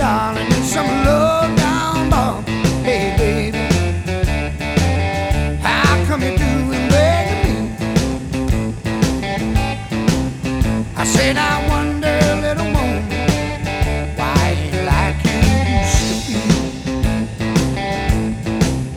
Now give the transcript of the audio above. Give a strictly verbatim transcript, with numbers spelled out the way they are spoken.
darling, need some love down, bomb. Hey, baby, how come you doing begging me? I said I wonder